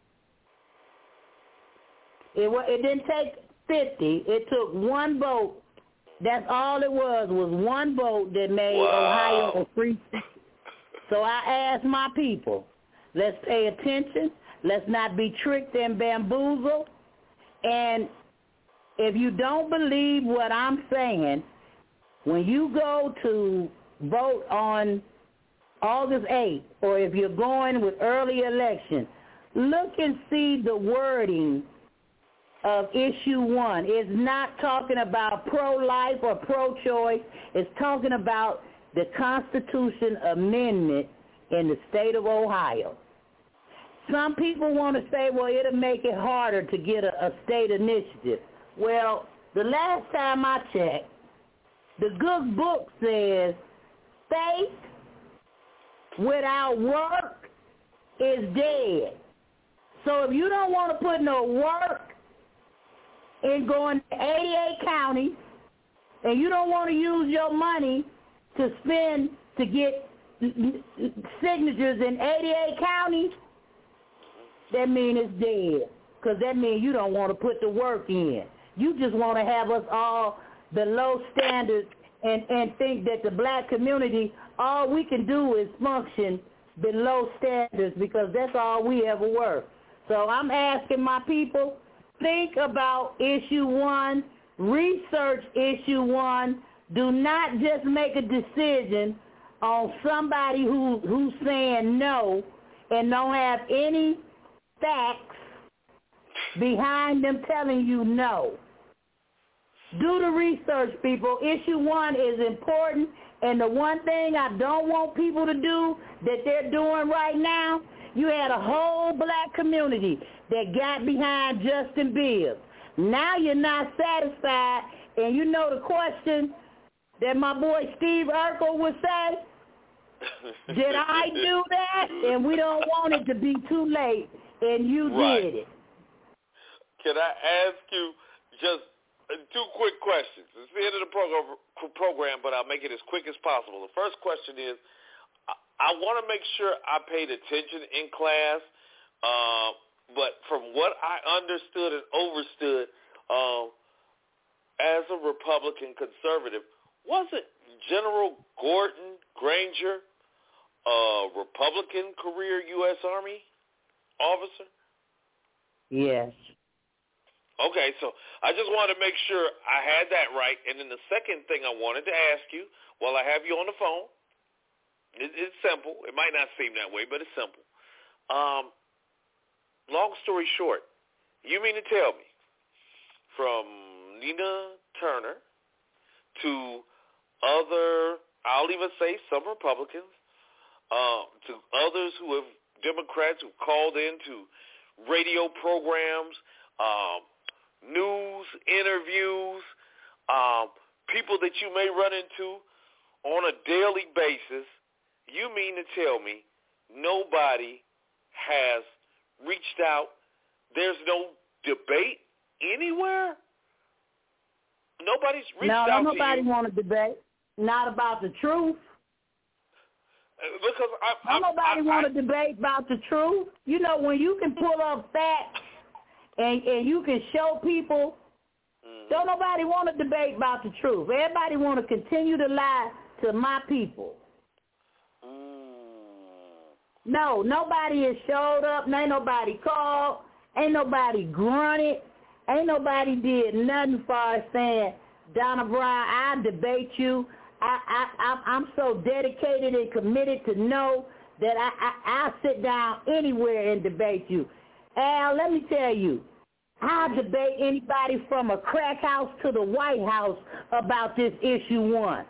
It, it didn't take fifty. It took one vote. That's all it was, was one vote that made wow. Ohio a free state. So I ask my people, let's pay attention. Let's not be tricked and bamboozled. And if you don't believe what I'm saying, when you go to vote on August eighth, or if you're going with early election, look and see the wording of issue one. It's not talking about pro-life or pro-choice. It's talking about the Constitution Amendment in the state of Ohio. Some people want to say, well, it'll make it harder to get a, a state initiative. Well, the last time I checked, the good book says faith without work is dead. So if you don't want to put no work in going to eighty-eight counties, and you don't want to use your money to spend to get signatures in eighty-eight counties, that means it's dead. Because that means you don't want to put the work in. You just want to have us all below standards and, and think that the black community, all we can do is function below standards because that's all we ever were. So I'm asking my people, think about issue one, research issue one. Do not just make a decision on somebody who who's saying no and don't have any facts behind them telling you no. Do the research, people. Issue one is important, and the one thing I don't want people to do that they're doing right now, you had a whole black community that got behind Justin Bibbs. Now you're not satisfied, and you know the question that my boy Steve Urkel would say, did I do that? And we don't want it to be too late, and you right. did it. Can I ask you just two quick questions? It's the end of the program, program, but I'll make it as quick as possible. The first question is, I want to make sure I paid attention in class, uh, but from what I understood and overstood, um, as a Republican conservative, wasn't General Gordon Granger a Republican career U S Army officer? Yes. Okay, so I just wanted to make sure I had that right. And then the second thing I wanted to ask you, while I have you on the phone, it, it's simple. It might not seem that way, but it's simple. Um, long story short, you mean to tell me from Nina Turner to other, I'll even say some Republicans, uh, to others who have, Democrats who called into radio programs, um, news interviews, um, people that you may run into on a daily basis, you mean to tell me nobody has reached out? There's no debate anywhere? Nobody's reached no, out to you? No, nobody want to debate. Not about the truth. Because I, Don't I, nobody I, want I, to debate about the truth. You know, when you can pull up facts and, and you can show people, mm. don't nobody want to debate about the truth. Everybody want to continue to lie to my people. Mm. No, nobody has showed up. Ain't nobody called. Ain't nobody grunted. Ain't nobody did nothing far as saying, Donna Brown, I debate you. I, I, I'm so dedicated and committed to know that I, I, I'll sit down anywhere and debate you. Al, let me tell you, I'll debate anybody from a crack house to the White House about this issue one.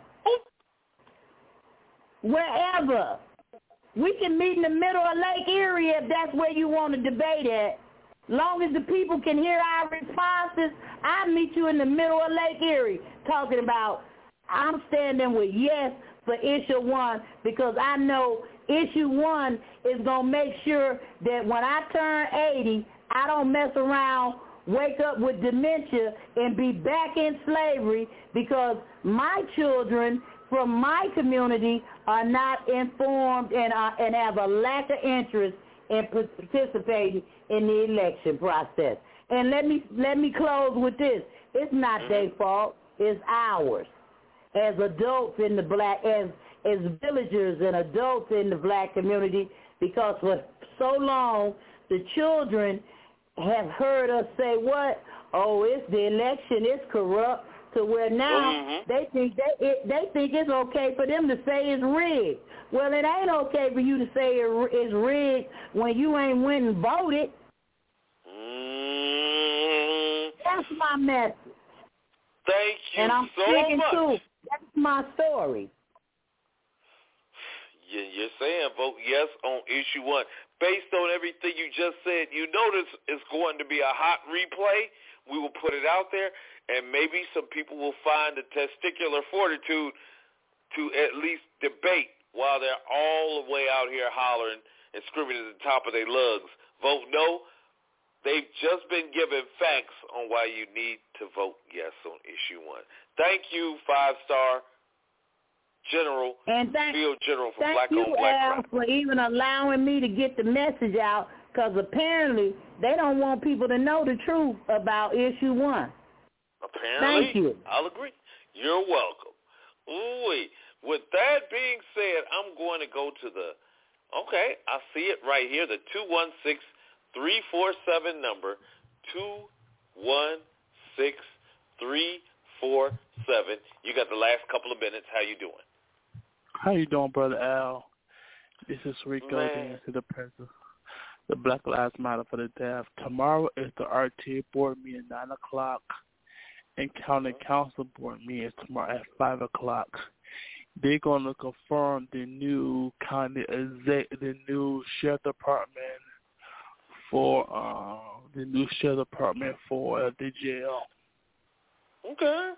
Wherever. We can meet in the middle of Lake Erie if that's where you want to debate at. Long as the people can hear our responses, I'll meet you in the middle of Lake Erie talking about I'm standing with yes for issue one because I know issue one is going to make sure that when I turn eighty, I don't mess around, wake up with dementia, and be back in slavery because my children from my community are not informed and, are, and have a lack of interest in participating in the election process. And let me let me close with this. It's not their fault. It's ours. As adults in the black, as as villagers and adults in the black community, because for so long the children have heard us say what? Oh, it's the election, it's corrupt. To where now mm-hmm. they think they it, they think it's okay for them to say it's rigged. Well, it ain't okay for you to say it, it's rigged when you ain't went and voted. Mm. That's my message. Thank you and I'm so sticking much. To it. That's my story. You're saying vote yes on issue one. Based on everything you just said, you notice it's going to be a hot replay. We will put it out there, and maybe some people will find the testicular fortitude to at least debate while they're all the way out here hollering and screaming at the top of their lungs. Vote no. They've just been given facts on why you need to vote yes on issue one. Thank you, five-star General, and thank, Field General for thank Black you, on Black Al, Crime. for even allowing me to get the message out, because apparently they don't want people to know the truth about issue one. Apparently. Thank you. I'll agree. You're welcome. Ooh, with that being said, I'm going to go to the, okay, I see it right here, the two one six, three four seven number, two one six, three four seven. You got the last couple of minutes. How you doing? How you doing, Brother Al? This is Rico, Man. the, the, pres- the Black Lives Matter for the Deaf. Tomorrow is the R T A board meeting at nine o'clock, and County Council board meeting is tomorrow at five o'clock. They're going to confirm the new county exec, the new sheriff department for uh, the new sheriff department for the jail. Okay.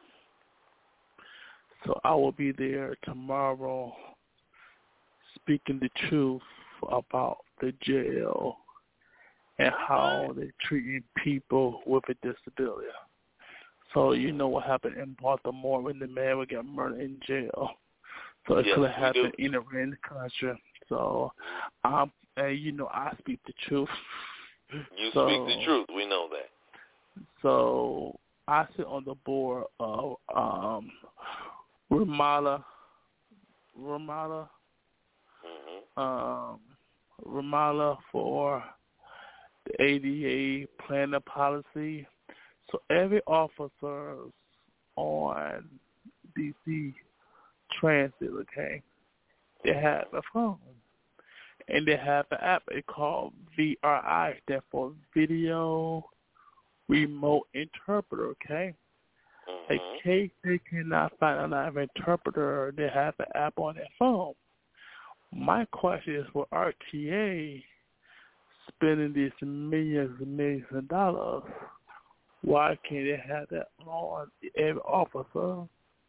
So I will be there tomorrow, speaking the truth about the jail and how they're treating people with a disability. So you know what happened in Baltimore when the man would get murdered in jail. So it yes, could have happened do. anywhere in the country. So, um, and you know, I speak the truth. You so, speak the truth. We know that. So I sit on the board of um, Ramada, Ramada, mm-hmm. um, Ramada for the A D A plan of policy. So every officer on D C Transit, okay, they have a phone, and they have an app they call V R I, that's for Video Remote Interpreter, okay? Mm-hmm. In case they cannot find another interpreter, they have an app on their phone. My question is, for R T A spending these millions and millions of dollars, why can't they have that on every officer?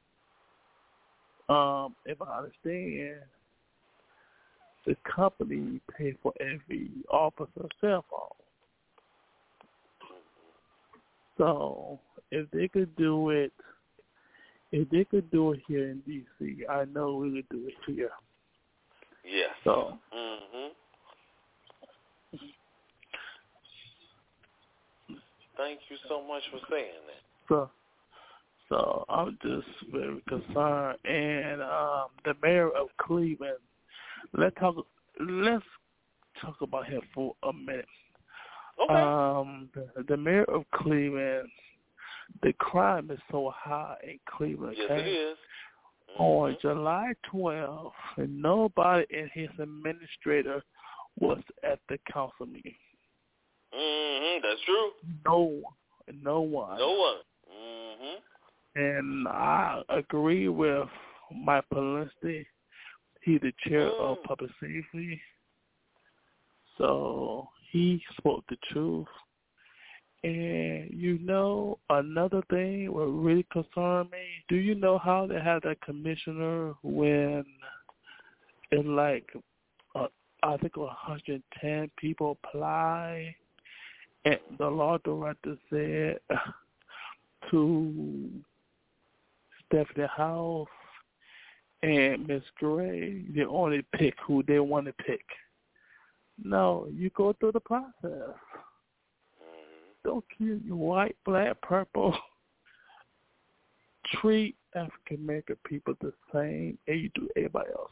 Um, if I understand, the company pays for every officer's cell phone. So if they could do it, if they could do it here in D C, I know we could do it here. Yes. So. Mm-hmm. Thank you so much for saying that. So. So I'm just very concerned. And um, the mayor of Cleveland, let's talk. Let's talk about him for a minute. Okay. Um, the, the mayor of Cleveland, the crime is so high in Cleveland. Yes, okay? it is. Mm-hmm. On July twelfth, nobody in his administrator was at the council meeting. Mm-hmm. That's true. No one. No one. No one. Mm-hmm. And I agree with Mike Polinsky. He's the chair mm. of public safety. So he spoke the truth. And, you know, another thing what really concerned me, do you know how they have that commissioner when it's like, uh, I think one hundred ten people apply, and the law director said to Stephanie House and Miss Gray, they only pick who they want to pick. No, you go through the process. Don't care you white, black, purple. Treat African American people the same as you do everybody else.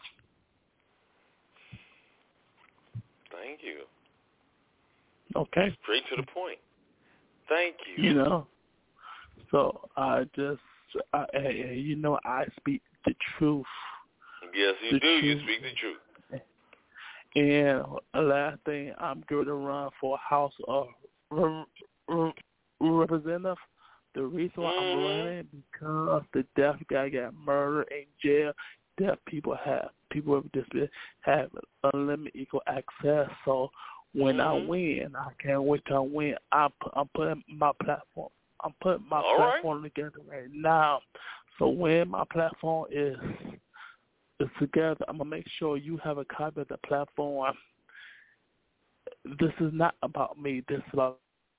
Thank you. Okay. Straight to the point. Thank you. You know, so I just, I, I, you know, I speak the truth. Yes, you the do. Truth. You speak the truth. And the last thing, I'm going to run for House of Representatives. The reason why mm-hmm. I'm running because the deaf guy got murdered in jail. Deaf people have people with disabilities have unlimited equal access. So when mm-hmm. I win, I can't wait till I win. I'm, I'm putting my platform. I'm putting my All platform right. together right now. So when my platform is is together, I'm gonna make sure you have a copy of the platform. This is not about me. This is about.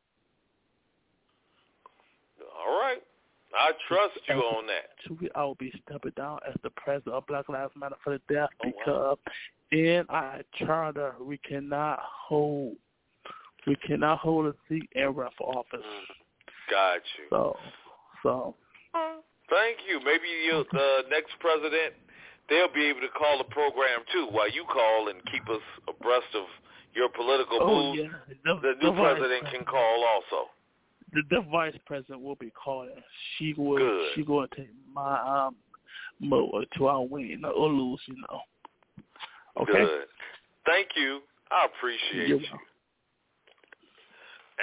All right. I trust you on that. I will be stepping down as the president of Black Lives Matter for the Deaf oh, because wow. in our charter we cannot hold we cannot hold a seat and run for office. Got you. So, so. Thank you. Maybe you, the next president, they'll be able to call the program too while you call and keep us abreast of your political oh, moves. Yeah. The, the new the president can call also. The, the vice president will be calling. She will. Good. She going to take my um mode to our win or lose. You know. Okay. Good. Thank you. I appreciate You're you. welcome.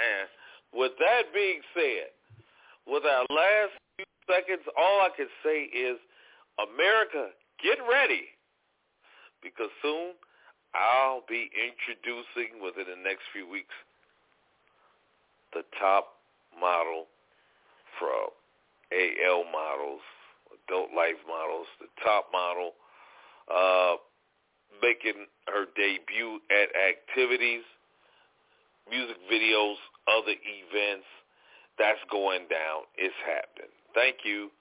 And with that being said, with our last few seconds, all I can say is, America, get ready, because soon I'll be introducing within the next few weeks the top model from A L Models, Adult Life Models, the top model, uh, making her debut at activities, music videos, other events. That's going down. It's happening. Thank you.